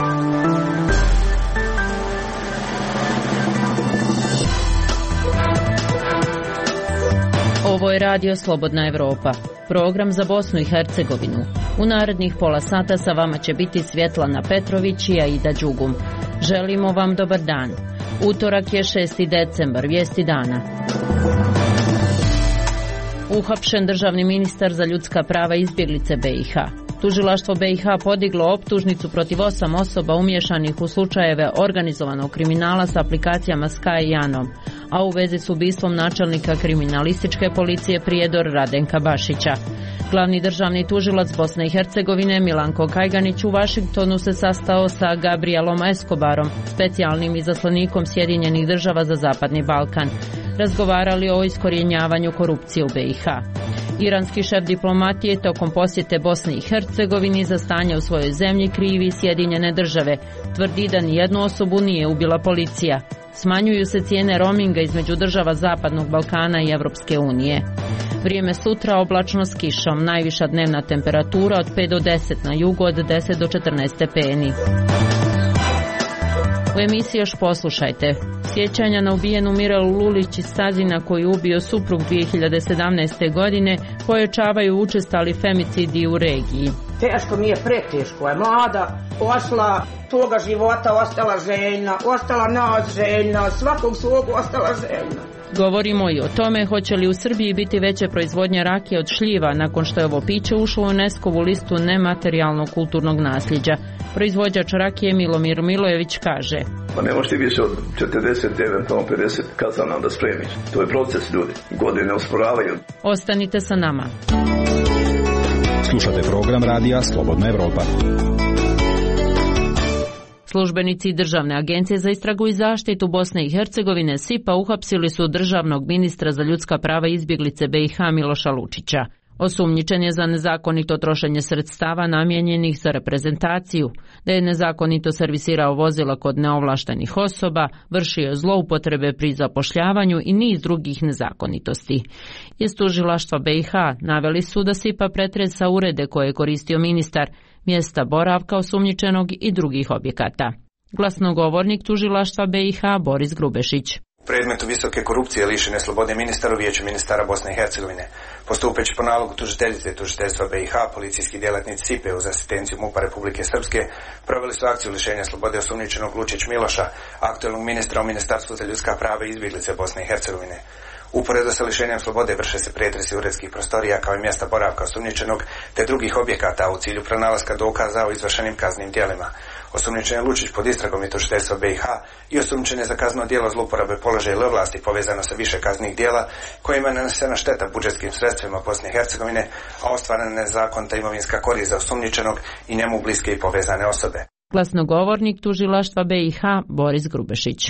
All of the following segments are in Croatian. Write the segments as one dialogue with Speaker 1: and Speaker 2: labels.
Speaker 1: Ovo je Radio Slobodna Evropa, program za Bosnu i Hercegovinu. U narednih pola sata sa vama će biti Svjetlana Petrović i Aida Đugum. Želimo vam dobar dan. Utorak je 6. decembar, vijesti dana. Uhapšen državni ministar za ljudska prava i izbjeglice BiH. Tužilaštvo BiH podiglo optužnicu protiv 8 osoba umješanih u slučajeve organizovanog kriminala s aplikacijama Sky i Anom, a u vezi s ubistvom načelnika kriminalističke policije Prijedor Radenka Bašića. Glavni državni tužilac Bosne i Hercegovine Milanko Kajganić u Vašingtonu se sastao sa Gabrielom Escobarom, specijalnim izaslanikom Sjedinjenih država za Zapadni Balkan. Razgovarali o iskorjenjavanju korupcije u BiH. Iranski šef diplomatije tokom posjete Bosni i Hercegovini za stanje u svojoj zemlji krivi Sjedinjene države. Tvrdi da nijednu osobu nije ubila policija. Smanjuju se cijene roaminga između država Zapadnog Balkana i Europske unije. Vrijeme sutra oblačno s kišom, najviša dnevna temperatura od 5 do 10, na jugu od 10 do 14 stepeni. U emisiji još poslušajte. Sjećanja na ubijenu Mirelu Lulić iz Stazina koji je ubio suprug 2017. godine pojačavaju učestali femicidi u regiji.
Speaker 2: Teško mi je, preteško je. Mlada, osla toga života, ostala željna, ostala nas željna, svakog svog ostala željna.
Speaker 1: Govorimo i o tome hoće li u Srbiji biti veće proizvodnje rakije od šljiva nakon što je ovo piće ušlo u UNESCO-vu listu nematerijalnog kulturnog nasljeđa. Proizvođač rakije Milomir Milojević kaže:
Speaker 3: Pa ne možete više od 40, eventualno 50 kazana da spremiš. To je proces, ljudi. Godine usporavaju.
Speaker 1: Ostanite sa nama.
Speaker 4: Slušate program Radija Slobodna Evropa.
Speaker 1: Službenici Državne agencije za istragu i zaštitu Bosne i Hercegovine SIPA uhapsili su državnog ministra za ljudska prava i izbjeglice BiH Miloša Lučića. Osumnjičen je za nezakonito trošenje sredstava namijenjenih za reprezentaciju, da je nezakonito servisirao vozila kod neovlaštenih osoba, vršio je zloupotrebe pri zapošljavanju i niz drugih nezakonitosti. Iz tužilaštva BiH naveli su da SIPA pretresa urede koje je koristio ministar, mjesta boravka osumnjičenog i drugih objekata. Glasnogovornik tužilaštva BiH Boris Grubešić.
Speaker 5: U predmetu visoke korupcije lišene slobode ministar u Vijeću ministara Bosne i Hercegovine. Postupeći po nalogu tužiteljice i tužiteljstva BiH, policijski djelatnici SIPA uz asistenciju MUP-a Republike Srpske proveli su akciju lišenja slobode osumnjičenog Lučić Miloša, aktualnog ministra u Ministarstvu za ljudska prava i izbjeglice Bosne i Hercegovine. Uporedo sa lišenjem slobode vrše se pretresi uredskih prostorija kao i mjesta boravka osumnjičenog te drugih objekata u cilju pronalaska dokaza o izvršenim kaznenim djelima. Osumnjičen je Lučić pod istragom i tužiteljstva BiH i osumnjičen je za kazneno djelo zlouporabe položaja ili ovlasti povezano sa više kaznenih djela kojima je nanesena šteta budžetskim sredstvima Bosne i Hercegovine, a ostvarena nezakonita imovinska korist za osumnjičenog i njemu bliske i povezane osobe.
Speaker 1: Glasnogovornik tužilaštva BiH Boris Grubešić.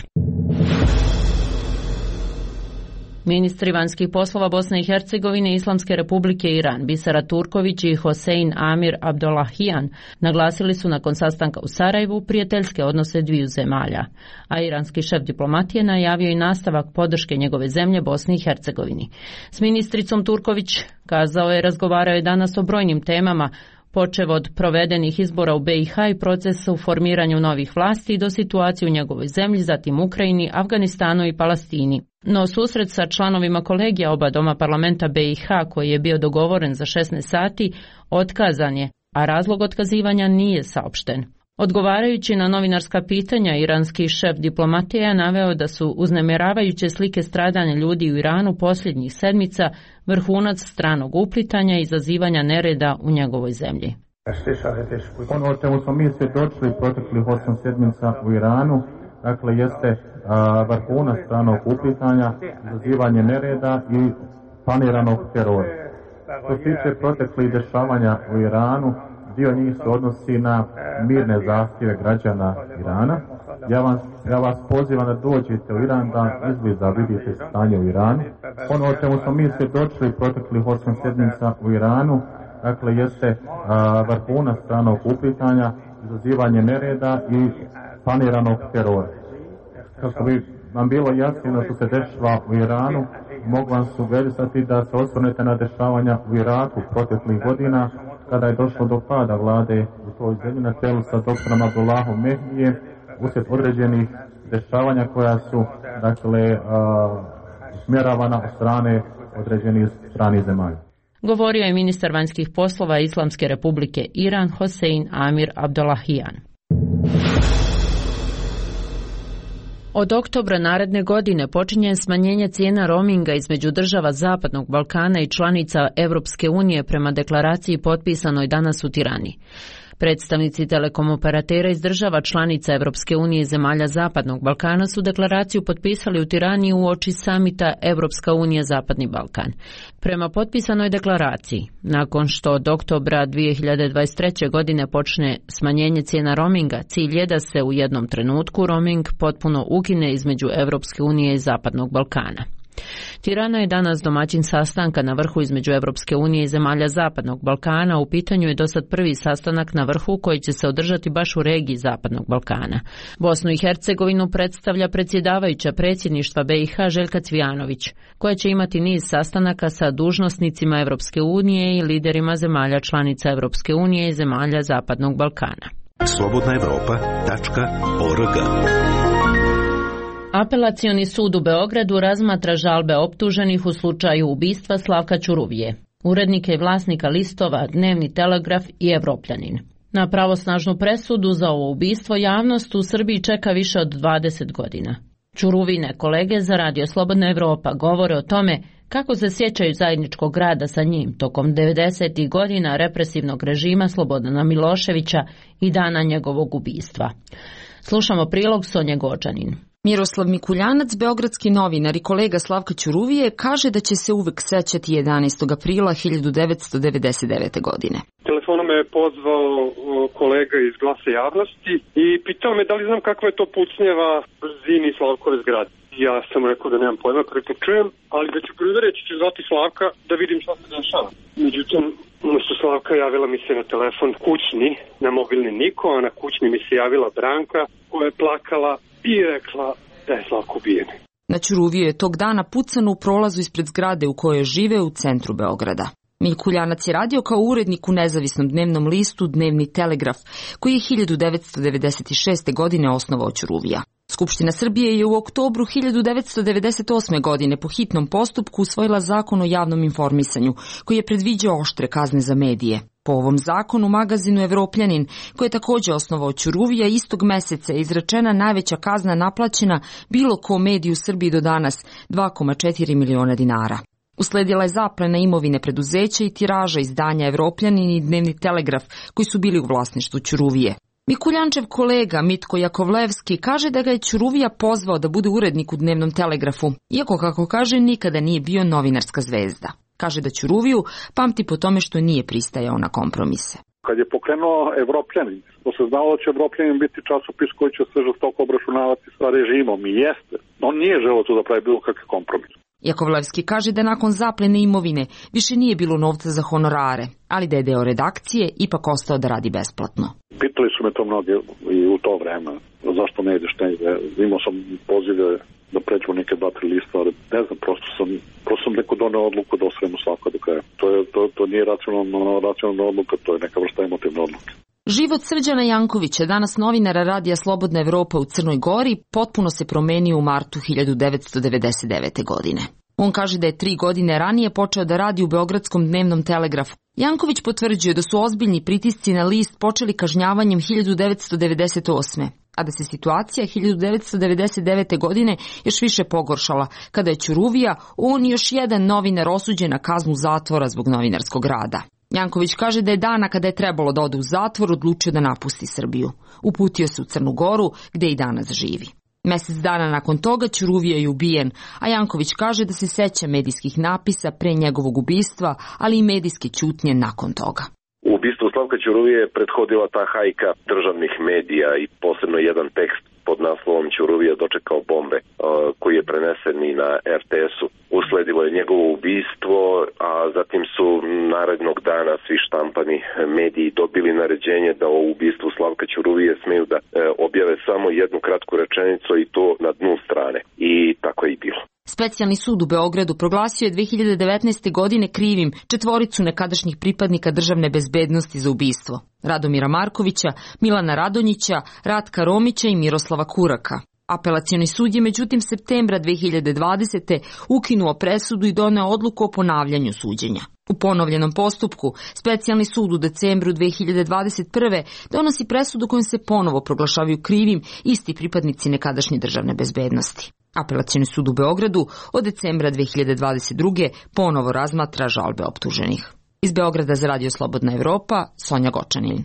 Speaker 1: Ministri vanjskih poslova Bosne i Hercegovine, Islamske republike Iran, Bisera Turković i Hosein Amir Abdollahian naglasili su nakon sastanka u Sarajevu prijateljske odnose dviju zemalja, a iranski šef diplomatije najavio i nastavak podrške njegove zemlje Bosni i Hercegovini. S ministricom Turković razgovarao je danas o brojnim temama, počev od provedenih izbora u BiH i procesa u formiranju novih vlasti do situacije u njegovoj zemlji, zatim Ukrajini, Afganistanu i Palestini. No susret sa članovima kolegija oba doma parlamenta BiH koji je bio dogovoren za 16 sati otkazan je, a razlog otkazivanja nije saopšten. Odgovarajući na novinarska pitanja, iranski šef diplomatije je naveo da su uznemiravajuće slike stradanja ljudi u Iranu posljednjih sedmica vrhunac stranog uplitanja i izazivanja nereda u njegovoj zemlji.
Speaker 6: Ono o čemu smo mi svjedočili proteklih 8 sedmica u Iranu, dakle jeste vrhunac stranog uplitanja, izazivanje nereda i planiranog terora. Što se tiče proteklih dešavanja u Iranu, dio njih se odnosi na mirne zahtjeve građana Irana. Ja vas pozivam da dođete u Iran da izbliza vidite stanje u Iranu. Ono o čemu smo mi svjedočili proteklih 8 sedmica u Iranu, dakle jeste vrhunac stranog uplitanja, izazivanje nereda i planiranog terora. Kako bi vam bilo jasno što se dešava u Iranu, mogu vam sugerisati da se osvrnete na dešavanja u Iraku proteklih godina, kada je došlo do pada vlade u toj zemlji na čelu sa doktorom Abdullahom Mehdijem, uslijed određenih dešavanja koja su, dakle, usmjeravana od strane određenih stranih zemalja.
Speaker 1: Govorio je ministar vanjskih poslova Islamske republike Iran Hossein Amir Abdollahian. Od oktobra naredne godine počinje smanjenje cijena roaminga između država Zapadnog Balkana i članica Europske unije prema deklaraciji potpisanoj danas u Tirani. Predstavnici telekom operatera iz država članica Europske unije i zemalja Zapadnog Balkana su deklaraciju potpisali u Tirani uoči samita Europska unija Zapadni Balkan. Prema potpisanoj deklaraciji, nakon što od oktobra 2023. godine počne smanjenje cijena roaminga, cilj je da se u jednom trenutku roaming potpuno ukine između Europske unije i Zapadnog Balkana. Tirana je danas domaćin sastanka na vrhu između Europske unije i zemalja Zapadnog Balkana. U pitanju je dosad prvi sastanak na vrhu koji će se održati baš u regiji Zapadnog Balkana. Bosnu i Hercegovinu predstavlja predsjedavajuća predsjedništva BiH Željka Cvijanović, koja će imati niz sastanaka sa dužnosnicima Europske unije i liderima zemalja članica Europske unije i zemalja Zapadnog Balkana.
Speaker 7: slobodnaevropa.org.
Speaker 1: Apelacioni sud u Beogradu razmatra žalbe optuženih u slučaju ubistva Slavka Ćuruvije, urednika i vlasnika listova Dnevni Telegraf i Evropljanin. Na pravosnažnu presudu za ovo ubistvo javnost u Srbiji čeka više od 20 godina. Ćuruvine kolege za Radio Slobodna Evropa govore o tome kako se sjećaju zajedničkog rada sa njim tokom 90. godina represivnog režima Slobodana Miloševića i dana njegovog ubistva. Slušamo prilog Sonje Gočanin.
Speaker 8: Miroslav Mikuljanac, beogradski novinar i kolega Slavka Ćuruvije, kaže da će se uvek sećati 11. aprila 1999. godine.
Speaker 9: Telefonom me je pozvao kolega iz Glasa javnosti i pitao me da li znam kakva je to pucnjeva brzini Slavkove zgrade. Ja sam rekao da nemam pojma, prvi čujem, ali da ću prvi ću zvati Slavka da vidim šta se dešava. Međutim, umjesto Slavka javila mi se na telefon kućni, na mobilni niko, a na kućni mi se javila Branka koja je plakala i rekla da je Slavko ubijen.
Speaker 8: Na Ćuruviju je tog dana pucano u prolazu ispred zgrade u kojoj žive u centru Beograda. Mikuljanac je radio kao urednik u nezavisnom dnevnom listu Dnevni Telegraf, koji je 1996. godine osnovao Ćuruvija. Skupština Srbije je u oktobru 1998. godine po hitnom postupku usvojila zakon o javnom informisanju, koji je predviđao oštre kazne za medije. Po ovom zakonu magazinu Evropljanin, koji je također osnovao Ćuruvija, istog meseca je izrečena najveća kazna naplaćena bilo ko mediju u Srbiji do danas, 2,4 miliona dinara. Usledila je zaplena imovine preduzeća i tiraža izdanja Evropljanin i Dnevni Telegraf, koji su bili u vlasništvu Ćuruvije. Mikuljančev kolega Mitko Jakovlevski kaže da ga je Ćuruvija pozvao da bude urednik u Dnevnom Telegrafu, iako, kako kaže, nikada nije bio novinarska zvezda. Kaže da Ćuruviju pamti po tome što nije pristajao na kompromise.
Speaker 10: Kad je pokrenuo Evropljanin, to se znalo da će Evropljanin biti časopis koji će se žestoko obračunavati sa režimom i jeste. On nije želeo tu da pravi bilo kakve kompromis.
Speaker 8: Jakovlevski kaže da nakon zaplene imovine više nije bilo novca za honorare, ali da je deo redakcije ipak ostao da radi besplatno.
Speaker 10: Pitali su me to mnoge i u to vreme, zašto ne ideš negde. Imao sam pozive da pređu neke 2-3 lista, ali ne znam, prosto sam neko doneo odluku da osvojimo svako do kraja. To nije racionalna odluka, to je neka vrsta emotivne odluke.
Speaker 8: Život Srđana Jankovića, danas novinara Radija Slobodna Evropa u Crnoj Gori, potpuno se promenio u martu 1999. godine. On kaže da je 3 godine ranije počeo da radi u Beogradskom Dnevnom Telegrafu. Janković potvrđuje da su ozbiljni pritisci na list počeli kažnjavanjem 1998. a da se situacija 1999. godine još više pogoršala, kada je Ćuruvija, on i još jedan novinar osuđen na kaznu zatvora zbog novinarskog rada. Janković kaže da je dana kada je trebalo da ode u zatvor odlučio da napusti Srbiju. Uputio se u Crnu Goru, gde i danas živi. Mesec dana nakon toga Ćuruvija je ubijen, a Janković kaže da se seća medijskih napisa pre njegovog ubistva, ali i medijske ćutnje nakon toga.
Speaker 11: U ubistvu Slavka Ćuruvije je prethodila ta hajka državnih medija i posebno jedan tekst pod naslovom Ćuruvija dočekao bombe, koji je prenesen i na RTS-u. Usledilo je njegovo ubistvo, a zatim su narednog dana svi štampani mediji dobili naređenje da o ubistvu Slavka Ćuruvije smeju da objave samo jednu kratku rečenicu i to na dnu strane. I tako je i bilo.
Speaker 8: Specijalni sud u Beogradu proglasio je 2019. godine krivim 4 nekadašnjih pripadnika državne bezbednosti za ubistvo: Radomira Markovića, Milana Radonjića, Ratka Romića i Miroslava Kuraka. Apelacioni sud je međutim septembra 2020. ukinuo presudu i doneo odluku o ponavljanju suđenja. U ponovljenom postupku, Specijalni sud u decembru 2021. donosi presudu kojom se ponovo proglašavaju krivim isti pripadnici nekadašnje državne bezbednosti. Apelacioni sud u Beogradu od decembra 2022. ponovo razmatra žalbe optuženih. Iz Beograda za Radio Slobodna Evropa, Sonja Gočanin.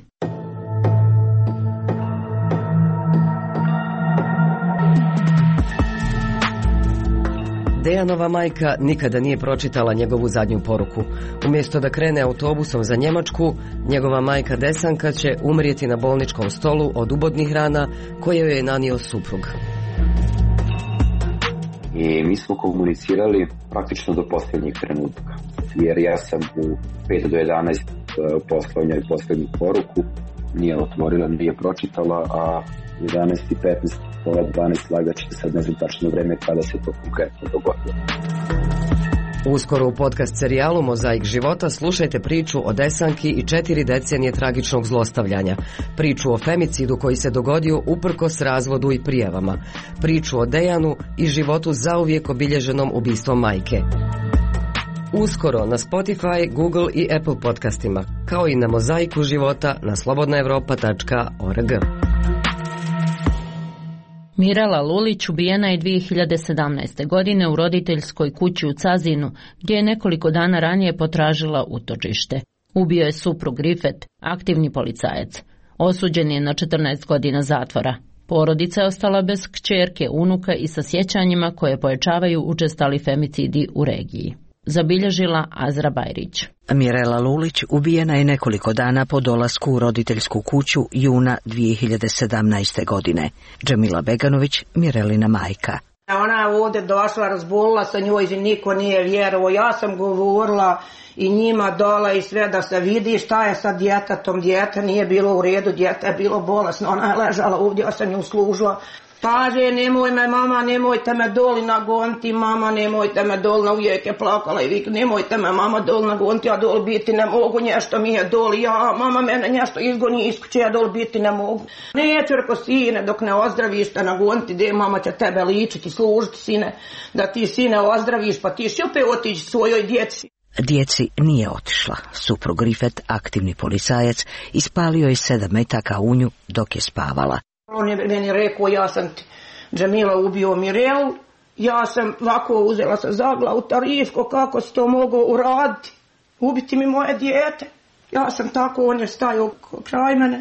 Speaker 7: Dejanova majka nikada nije pročitala njegovu zadnju poruku. Umjesto da krene autobusom za Njemačku, njegova majka Desanka će umrijeti na bolničkom stolu od ubodnih rana koje joj je nanio suprug.
Speaker 12: I mi smo komunicirali praktično do posljednjih trenutaka, jer ja sam u 5 do 11 poslao njoj posljednju poruku, nije otvorila, nije pročitala, a 11:15, pola 12 lagaće, sad ne znam tačno vreme kada se to konkretno dogodilo.
Speaker 7: Uskoro u podcast serijalu Mozaik života slušajte priču o Desanki i 4 decenije tragičnog zlostavljanja. Priču o femicidu koji se dogodio uprkos razvodu i prijavama. Priču o Dejanu i životu zauvijek obilježenom ubistvom majke. Uskoro na Spotify, Google i Apple podcastima, kao i na Mozaiku života na slobodnaevropa.org.
Speaker 1: Mirela Lulić ubijena je 2017. godine u roditeljskoj kući u Cazinu, gdje je nekoliko dana ranije potražila utočište. Ubio je suprug Rifet, aktivni policajac. Osuđen je na 14 godina zatvora. Porodica je ostala bez kćerke, unuka i sa sjećanjima koje pojačavaju učestali femicidi u regiji. Zabilježila Azra Bajrić.
Speaker 13: Mirela Lulić ubijena je nekoliko dana po dolasku u roditeljsku kuću juna 2017. godine. Džemila Beganović, Mirelina majka.
Speaker 2: Ona je ovdje došla, razbolila sa njoj i niko nije vjerovao. Ja sam govorila i njima dole i sve da se vidi šta je sa djetetom. Djete nije bilo u redu, djete je bilo bolesno. Ona je ležala ovdje, ja sam nju služila. Kaže, nemoj me mama, nemojte me doli nagoniti, mama, nemojte me doli, uvijek je plakala i vik, nemojte me mama doli nagoniti, ja doli biti ne mogu, nešto mi je doli, ja, mama mene nešto izgoni iz kuće, ja doli biti ne mogu. Neću, reko, sine, dok ne ozdraviš te nagoniti, gdje mama će tebe ličiti, služiti, sine, da ti sine ozdraviš, pa ti će opet otići svojoj djeci.
Speaker 13: Djeci nije otišla. Suprug Rifet, aktivni policajac, ispalio je 7 metaka u nju dok je spavala.
Speaker 2: On je meni rekao, ja sam ti, Džemila, ubio Mirelu, ja sam ovako uzela se za glavu, Tarifko, kako si to mogao uraditi, ubiti mi moje dijete. Ja sam tako, on je stajao kraj mene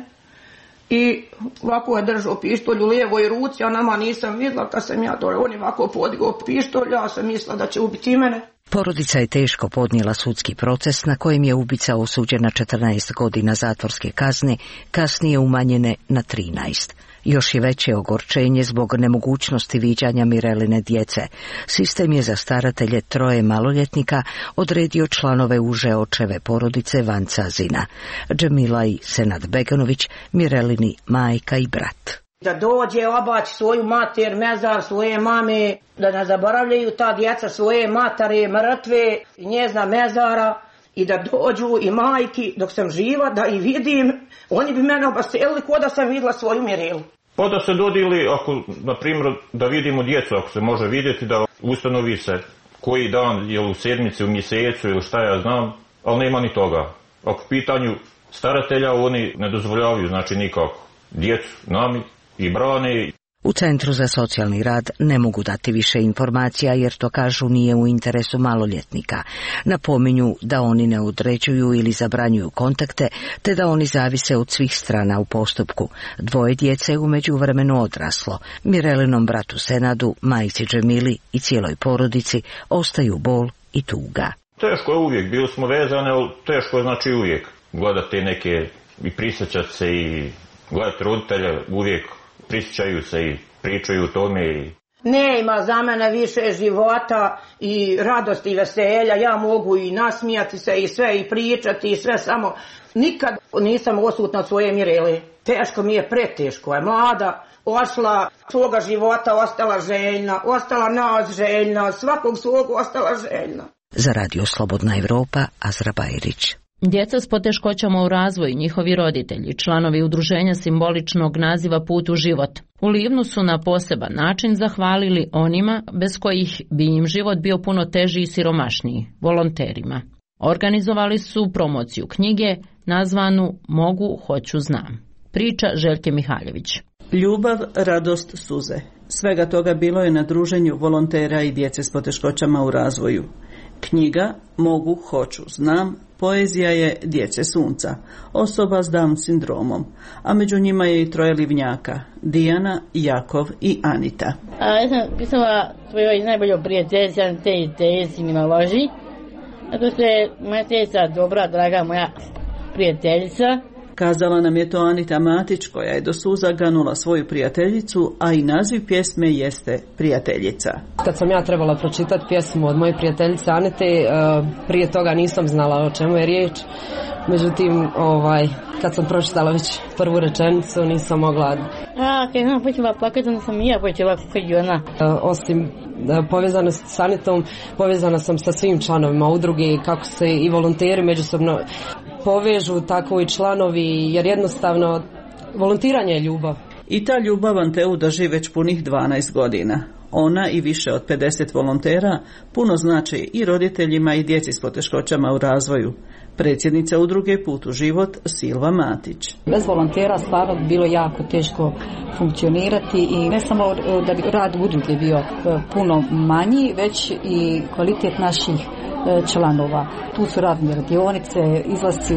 Speaker 2: i ovako je držao pištolj u lijevoj ruci, a nama nisam vidjela kad sam ja to, on je ovako podigao pištolj, ja sam mislila da će ubiti mene.
Speaker 13: Porodica je teško podnijela sudski proces na kojem je ubica osuđen na 14 godina zatvorske kazne, kasnije umanjene na 13. Još je veće ogorčenje zbog nemogućnosti viđanja Mireline djece. Sistem je za staratelje 3 maloljetnika odredio članove uže očeve porodice van Cazina. Džemila i Senad Beganović, Mirelini majka i brat.
Speaker 2: Da dođe obaći svoju mater, mezar svoje mame, da ne zaboravljaju ta djeca svoje matare, mrtve, njezna mezara i da dođu i majki dok sam živa, da i vidim, oni bi mene obaselili ko da sam vidjela svoju Mirelu.
Speaker 6: Pa da se dodili, ako, na primjer, da vidimo djecu, ako se može vidjeti, da ustanovi se koji dan, je u sedmici, u mjesecu ili šta ja znam, ali nema ni toga. Ako pitanju staratelja, oni ne dozvoljavaju, znači nikako. Djecu nami i brane.
Speaker 13: U Centru za socijalni rad ne mogu dati više informacija jer to kažu nije u interesu maloljetnika. Napominju da oni ne određuju ili zabranjuju kontakte, te da oni zavise od svih strana u postupku. 2 djece je u međuvremenu odraslo. Mirelinom bratu Senadu, majci Džemili i cijeloj porodici ostaju bol i tuga.
Speaker 6: Teško je uvijek, bili smo vezane, ali teško je znači uvijek gledati neke i prisjećati se i gledati roditelje uvijek. Prisjećaju se i pričaju o tome.
Speaker 2: Nema za mene više života i radosti i veselja, ja mogu i nasmijati se i sve i pričati i sve, samo nikad nisam osutna od svoje Mirele. Teško mi je, preteško je, mlada, ošla svoga života, ostala željna, ostala nas željna, svakog svog ostala željna.
Speaker 13: Za Radio Slobodna Evropa, Azra Bajrić.
Speaker 1: Djeca s poteškoćama u razvoju, njihovi roditelji, članovi udruženja simboličnog naziva Put u život, u Livnu su na poseban način zahvalili onima bez kojih bi im život bio puno teži i siromašniji, volonterima. Organizovali su promociju knjige nazvanu Mogu, hoću, znam. Priča Željke Mihaljević.
Speaker 14: Ljubav, radost, suze. Svega toga bilo je na druženju volontera i djece s poteškoćama u razvoju. Knjiga Mogu, hoću, znam poezija je djece sunca, osoba s Down sindromom, a među njima je i 3 livnjaka, Dijana, Jakov i Anita.
Speaker 15: Ja sam pisala svojoj najboljoj prijateljici Antejci mi naloži, a to je moja teca dobra, draga moja prijateljica.
Speaker 14: Kazala nam je to Anita Matić, koja je do suza ganula svoju prijateljicu, a i naziv pjesme jeste Prijateljica.
Speaker 16: Kad sam ja trebala pročitati pjesmu od moje prijateljice Anite, prije toga nisam znala o čemu je riječ. Međutim, kad sam pročitala već prvu rečenicu, nisam mogla...
Speaker 15: Kad sam počela plakati, onda sam i ja počela plakati ona.
Speaker 16: Osim povezana s Anitom, povezana sam sa svim članovima udruge, kako se i volonteri međusobno povežu, tako i članovi, jer jednostavno volontiranje je ljubav.
Speaker 14: I ta ljubav Anteu drži već punih 12 godina. Ona i više od 50 volontera puno znači i roditeljima i djeci s poteškoćama u razvoju. Predsjednica udruge Put u život Silva Matić.
Speaker 17: Bez volontera stvarno bilo jako teško funkcionirati i ne samo da bi rad udruge bio puno manji, već i kvalitet naših članova. Tu su radne radionice, izlasci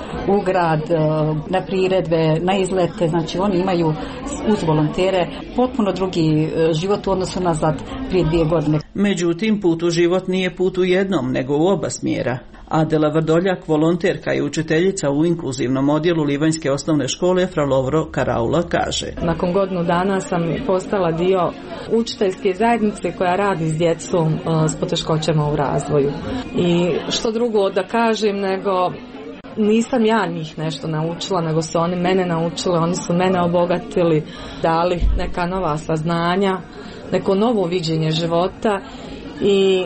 Speaker 17: u grad, na priredbe, na izlete, znači oni imaju uz volontere potpuno drugi život u odnosu nazad prije 2 godine.
Speaker 14: Međutim, Put u život nije put u jednom, nego u oba smjera. Adela Vrdoljak, volonterka i učiteljica u inkluzivnom odjelu Livanjske osnovne škole Fra Lovro Karaula, kaže:
Speaker 18: Nakon godinu dana sam postala dio učiteljske zajednice koja radi s djecom s poteškoćama u razvoju. I što drugo da kažem nego nisam ja njih nešto naučila, nego su oni mene naučili, oni su mene obogatili, dali neka nova saznanja, neko novo viđenje života i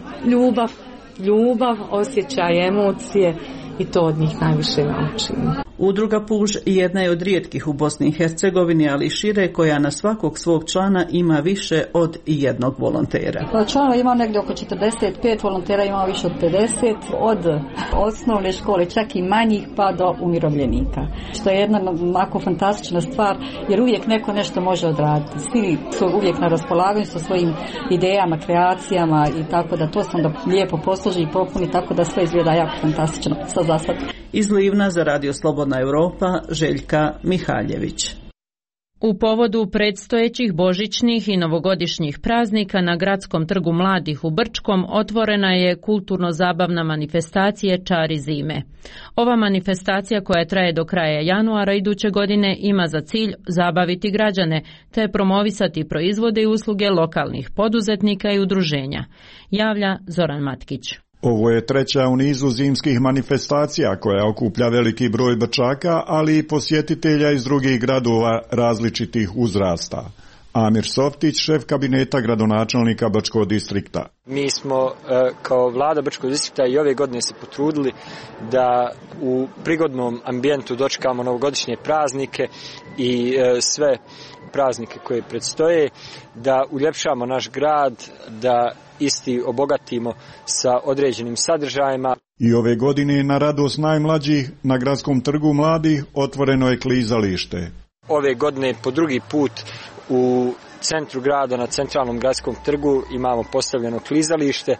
Speaker 18: ljubav, osjećaj, emocije i to od njih najviše naučimo.
Speaker 14: Udruga Puž jedna je od rijetkih u Bosni i Hercegovini, ali i šire, koja na svakog svog člana ima više od jednog volontera.
Speaker 17: Članova ima negdje oko 45, volontera ima više od 50, od osnovne škole, čak i manjih pa do umirovljenika. Što je jedna onako fantastična stvar, jer uvijek neko nešto može odraditi. Svi su uvijek na raspolaganju sa svojim idejama, kreacijama i tako da to se onda lijepo posloži i popuni, tako da sve izgleda jako fantastično za sad.
Speaker 14: Iz Livna za Radio Slobodna Europa, Željka Mihaljević.
Speaker 1: U povodu predstojećih božićnih i novogodišnjih praznika na Gradskom trgu mladih u Brčkom otvorena je kulturno-zabavna manifestacija Čari zime. Ova manifestacija, koja traje do kraja januara iduće godine, ima za cilj zabaviti građane te promovisati proizvode i usluge lokalnih poduzetnika i udruženja, javlja Zoran Matkić.
Speaker 19: Ovo je treća u nizu zimskih manifestacija koja okuplja veliki broj Brčaka, ali i posjetitelja iz drugih gradova različitih uzrasta. Amir Softić, šef kabineta gradonačelnika Brčkog distrikta.
Speaker 20: Mi smo kao vlada Brčkog distrikta i ove godine se potrudili da u prigodnom ambijentu dočekamo novogodišnje praznike i sve praznike koje predstoje, da uljepšamo naš grad, da isti obogatimo sa određenim sadržajima.
Speaker 19: I ove godine na radost najmlađih na Gradskom trgu mladih otvoreno je klizalište.
Speaker 20: Ove godine po drugi put u centru grada, na centralnom gradskom trgu, imamo postavljeno klizalište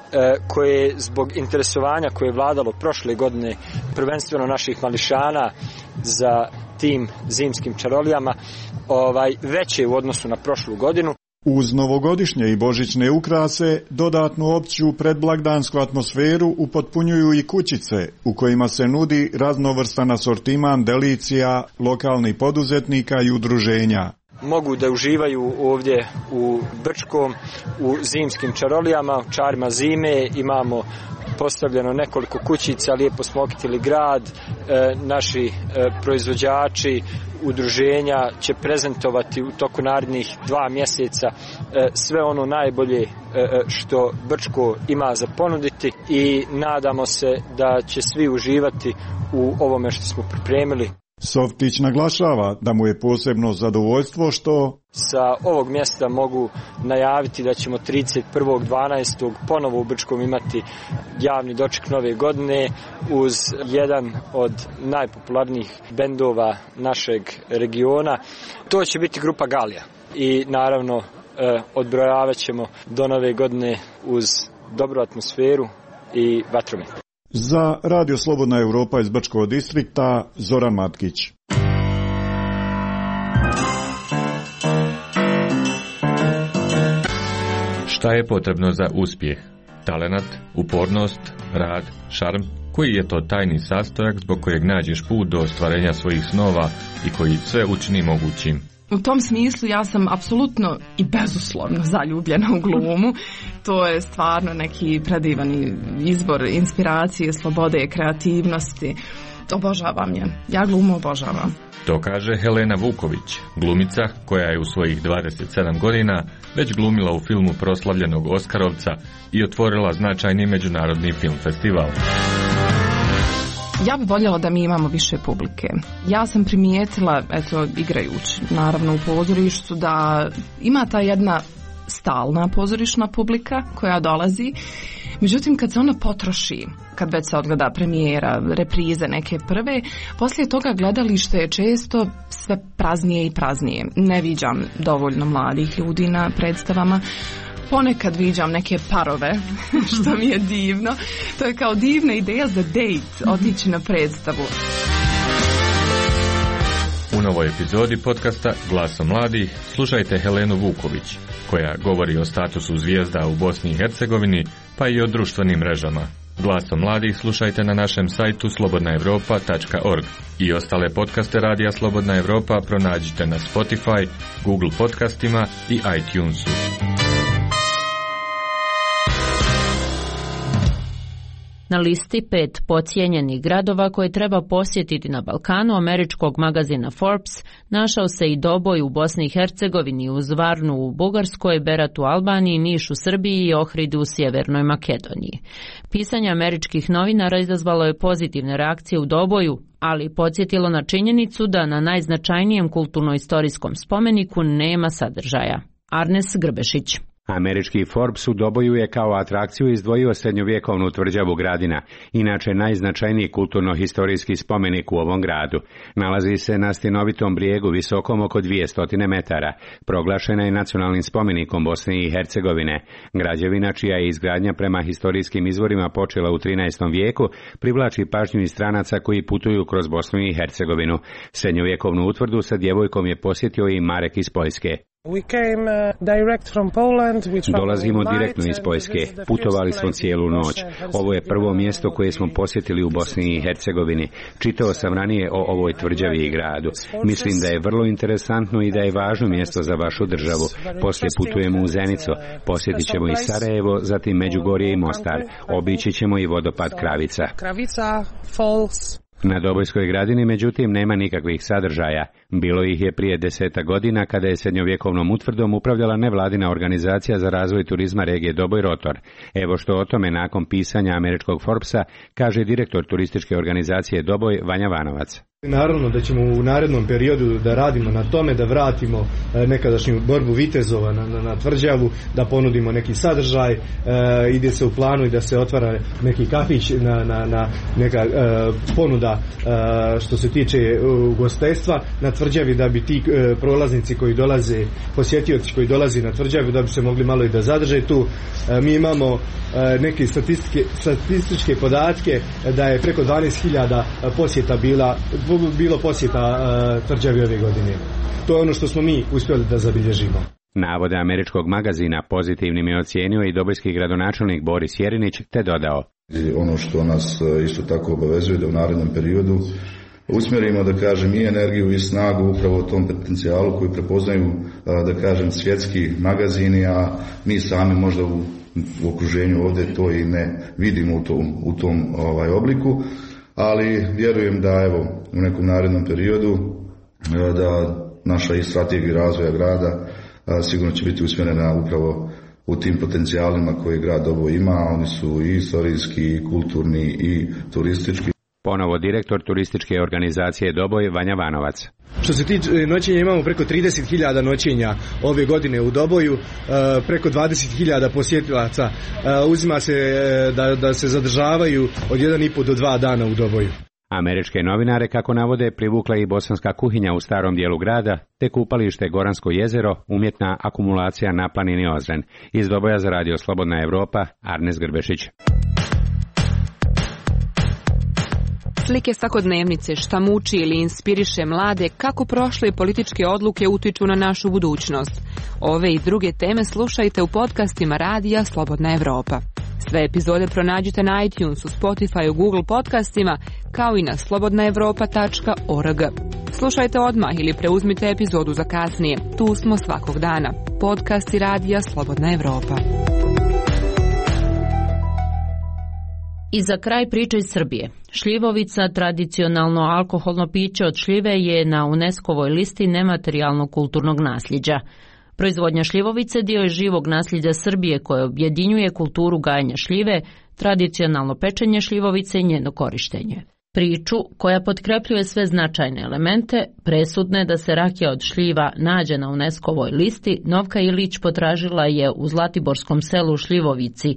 Speaker 20: koje zbog interesovanja koje je vladalo prošle godine, prvenstveno naših mališana za tim zimskim čarolijama, veće u odnosu na prošlu godinu.
Speaker 19: Uz novogodišnje i božićne ukrase, dodatnu opću predblagdansku atmosferu upotpunjuju i kućice u kojima se nudi raznovrstan asortiman delicija lokalnih poduzetnika i udruženja.
Speaker 20: mogu da uživaju ovdje u Brčkom, u zimskim čarolijama, u čarima zime. Imamo postavljeno nekoliko kućica, lijepo smo okitili grad, naši proizvođači, udruženja će prezentovati u toku narednih 2 mjeseca sve ono najbolje što Brčko ima za ponuditi i nadamo se da će svi uživati u ovome što smo pripremili.
Speaker 19: Softić naglašava da mu je posebno zadovoljstvo što
Speaker 20: sa ovog mjesta mogu najaviti da ćemo 31.12. ponovo u Brčkom imati javni doček nove godine uz jedan od najpopularnijih bendova našeg regiona. To će biti grupa Galija i naravno odbrojavat ćemo do nove godine uz dobru atmosferu i vatromet.
Speaker 19: Za Radio Slobodna Europa iz Brčkog distrikta, Zoran Matkić.
Speaker 21: Šta je potrebno za uspjeh? Talenat, upornost, rad, šarm? Koji je to tajni sastojak zbog kojeg nađeš put do ostvarenja svojih snova i koji sve učini mogućim?
Speaker 22: U tom smislu ja sam apsolutno i bezuslovno zaljubljena u glumu. To je stvarno neki predivan izvor inspiracije, slobode, kreativnosti. Obožavam je. Ja glumu obožavam.
Speaker 21: To kaže Helena Vuković, glumica koja je u svojih 27 godina već glumila u filmu proslavljenog Oskarovca i otvorila značajni međunarodni film festival.
Speaker 22: Ja bih voljela da mi imamo više publike. Ja sam primijetila, igrajući naravno u pozorištu, da ima ta jedna stalna pozorišna publika koja dolazi. Međutim, kad se ona potroši, kad već se odgleda premijera, reprize neke prve, poslije toga gledalište je često sve praznije i praznije. Ne viđam dovoljno mladih ljudi na predstavama. Ponekad viđam neke parove, što mi je divno. To je kao divna ideja za date, otići na predstavu.
Speaker 21: U novoj epizodi podcasta Glasom mladih slušajte Helenu Vuković, koja govori o statusu zvijezda u Bosni i Hercegovini, pa i o društvenim mrežama. Glasom mladih slušajte na našem sajtu slobodnaevropa.org i ostale podcaste Radija Slobodna Evropa pronađite na Spotify, Google podcastima i iTunesu.
Speaker 1: Na listi 5 podcijenjenih gradova koje treba posjetiti na Balkanu američkog magazina Forbes našao se i Doboj u Bosni i Hercegovini, uz Varnu u Bugarskoj, Berat u Albaniji, Niš u Srbiji i Ohrid u Sjevernoj Makedoniji. Pisanje američkih novinara izazvalo je pozitivne reakcije u Doboju, ali podsjetilo na činjenicu da na najznačajnijem kulturno-istorijskom spomeniku nema sadržaja. Arnes Grbešić.
Speaker 23: Američki Forbes u Doboju je kao atrakciju izdvojio srednjovjekovnu tvrđavu Gradina, inače najznačajniji kulturno-historijski spomenik u ovom gradu. Nalazi se na stjenovitom brijegu visokom oko 200 metara. Proglašena je nacionalnim spomenikom Bosne i Hercegovine. Građevina, čija je izgradnja prema historijskim izvorima počela u 13. vijeku, privlači pažnju i stranaca koji putuju kroz Bosnu i Hercegovinu. Srednjovjekovnu utvrdu sa djevojkom je posjetio i Marek iz Poljske. Dolazimo direktno iz Poljske. Putovali smo cijelu noć. Ovo je prvo mjesto koje smo posjetili u Bosni i Hercegovini. Čitao sam ranije o ovoj tvrđavi i gradu. Mislim da je vrlo interesantno i da je važno mjesto za vašu državu. Poslije putujemo u Zenicu. Posjetit ćemo i Sarajevo, zatim Međugorje i Mostar. Obići ćemo i vodopad Kravica. Na Dobojskoj Gradini, međutim, nema nikakvih sadržaja. Bilo ih je prije 10 godina kada je srednjovjekovnom utvrdom upravljala nevladina organizacija za razvoj turizma regije Doboj Rotor. Evo što o tome nakon pisanja američkog Forbesa kaže direktor turističke organizacije Doboj Vanja Vanovac.
Speaker 24: Naravno da ćemo u narednom periodu da radimo na tome, da vratimo nekadašnju borbu vitezova na tvrđavu, da ponudimo neki sadržaj, ide se u planu i da se otvara neki kafić na neka ponuda što se tiče ugostiteljstva na tvrđavi, da bi ti prolaznici koji dolaze, posjetioci koji dolazi na tvrđavu, da bi se mogli malo i da zadrže tu. Mi imamo neke statističke podatke da je preko 12.000 posjeta bilo posjeta tvrđavi ove godine. To je ono što smo mi uspjeli da zabilježimo.
Speaker 23: Navode američkog magazina pozitivnim je ocijenio i dobojski gradonačelnik Boris Jerinić, te dodao.
Speaker 25: Ono što nas isto tako obavezuje da u narednom periodu
Speaker 3: usmjerimo, da kažem, i energiju i snagu upravo u tom potencijalu koji prepoznaju, da kažem, svjetski magazini, a mi sami možda u okruženju ovdje to i ne vidimo u tom obliku, ali vjerujem da evo u nekom narednom periodu da naša i strategija razvoja grada sigurno će biti usmjerena upravo u tim potencijalima koje grad Doboj ima, oni su i istorijski, i kulturni, i turistički.
Speaker 23: Ponovo direktor turističke organizacije Doboj, Vanja Vanovac.
Speaker 24: Što se tiče noćenja, imamo preko 30.000 noćenja ove godine u Doboju, preko 20.000 posjetilaca. Uzima se da se zadržavaju od 1,5 do 2 dana u Doboju.
Speaker 23: Američke novinare, kako navode, privukla i bosanska kuhinja u starom dijelu grada, te kupalište Goransko jezero, umjetna akumulacija na planini Ozren. Iz Doboja za radio Slobodna Evropa, Arnes Grbešić.
Speaker 8: Slike svakodnevnice, šta muči ili inspiriše mlade, kako prošle političke odluke utiču na našu budućnost. Ove i druge teme slušajte u podcastima radija Slobodna Evropa. Sve epizode pronađite na iTunesu, Spotifyu, Google podcastima, kao i na slobodnaevropa.org. Slušajte odmah ili preuzmite epizodu za kasnije. Tu smo svakog dana. Podcasti radija Slobodna Evropa.
Speaker 1: I za kraj priče iz Srbije. Šljivovica, tradicionalno alkoholno piće od šljive, je na UNESCO-voj listi nematerijalnog kulturnog nasljeđa. Proizvodnja šljivovice dio je živog nasljeđa Srbije koje objedinjuje kulturu gajenja šljive, tradicionalno pečenje šljivovice i njeno korištenje. Priču, koja potkrepljuje sve značajne elemente, presudno je da se rakija od šljiva nađe na UNESCO-voj listi, Novka Ilić potražila je u zlatiborskom selu Šljivovici,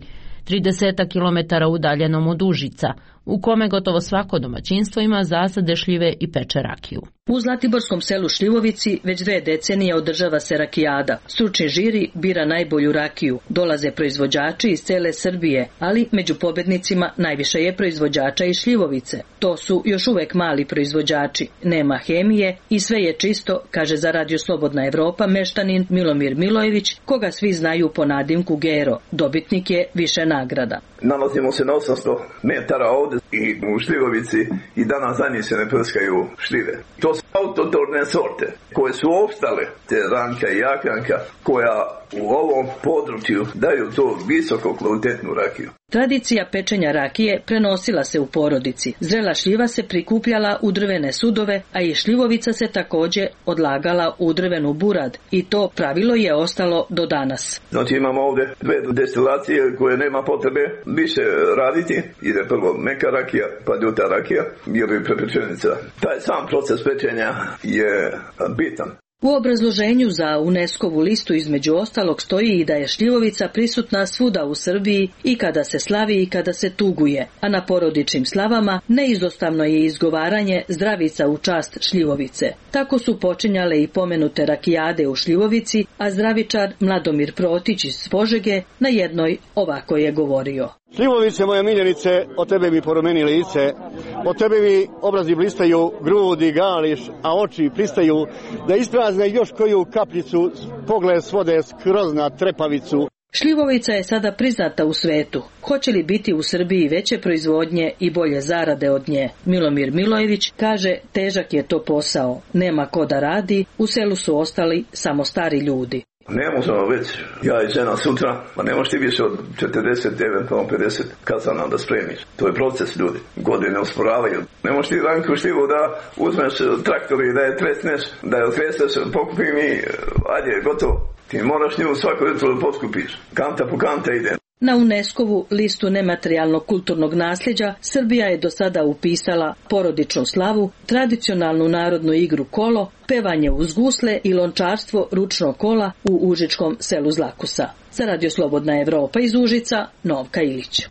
Speaker 1: 30 km udaljenom od Užica, u kome gotovo svako domaćinstvo ima zasade šljive i peče rakiju.
Speaker 4: U zlatiborskom selu Šljivovici već 2 decenije održava se rakijada. Stručni žiri bira najbolju rakiju. Dolaze proizvođači iz cele Srbije, ali među pobednicima najviše je proizvođača iz Šljivovice. To su još uvek mali proizvođači. Nema hemije i sve je čisto, kaže za radio Slobodna Evropa meštanin Milomir Milojević, koga svi znaju po nadimku Gero. Dobitnik je više nagrada.
Speaker 5: Nalazimo se na 800 metara ovdje i u Šljivovici i danas za njih se ne prskaju šljive. To su autotorne sorte koje su opstale, te ranka i jakranka, koja u ovom području daju to visoko kvalitetnu rakiju.
Speaker 4: Tradicija pečenja rakije prenosila se u porodici. Zrela šljiva se prikupljala u drvene sudove, a i šljivovica se također odlagala u drvenu burad i to pravilo je ostalo do danas.
Speaker 5: Znači imamo ovdje 2 destilacije koje nema potrebe više raditi. Ide prvo meka rakija, pa ljuta rakija ili prepečenica. Taj sam proces pečenja je bitan.
Speaker 4: U obrazloženju za UNESCO-vu listu između ostalog stoji i da je šljivovica prisutna svuda u Srbiji i kada se slavi i kada se tuguje, a na porodičnim slavama neizostavno je izgovaranje zdravica u čast šljivovice. Tako su počinjale i pomenute rakijade u Šljivovici, a zdravičar Mladomir Protić iz Požege na jednoj ovako je govorio.
Speaker 9: Šljivovice, moje miljenice, od tebe mi poromeni lice, od tebe mi obrazi blistaju, grudi gališ, a oči pristaju da isprazne još koju kapljicu, pogled svode skroz na trepavicu.
Speaker 4: Šljivovica je sada priznata u svetu. Hoće li biti u Srbiji veće proizvodnje i bolje zarade od nje? Milomir Milojević kaže, težak je to posao. Nema ko da radi, u selu su ostali samo stari ljudi.
Speaker 5: Ne možemo već, ja i žena sutra, pa ne možeš ti više od 40, eventualno 50 kazana da spremiš. To je proces, ljudi. Godine usporavaju. Ne možeš ti ranku šljivu da uzmeš traktor i da je tresneš, da je otreseš, pokupim i ajde, gotovo. Ti moraš nju svako jutro da poskupiš. Kanta po kanta ide.
Speaker 4: Na UNESCO-vu listu nematerijalnog kulturnog nasljeđa Srbija je do sada upisala porodičnu slavu, tradicionalnu narodnu igru kolo, pevanje uz gusle i lončarstvo ručnog kola u užičkom selu Zlakusa. Za radio Slobodna Evropa iz Užica, Novka Ilić.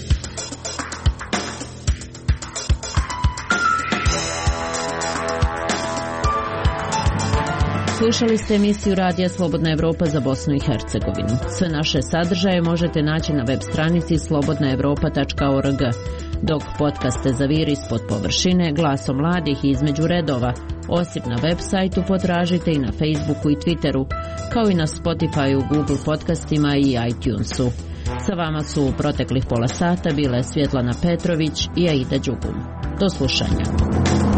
Speaker 1: Slušali ste emisiju Radija Slobodna Evropa za Bosnu i Hercegovinu. Sve naše sadržaje možete naći na web stranici slobodnaevropa.org, dok podcaste Zaviri ispod površine, Glasom mladih i Između redova, osim na web sajtu potražite i na Facebooku i Twitteru, kao i na Spotifyu, Google podcastima i iTunesu. Sa vama su u proteklih pola sata bile Svjetlana Petrović i Aida Đugum. Do slušanja.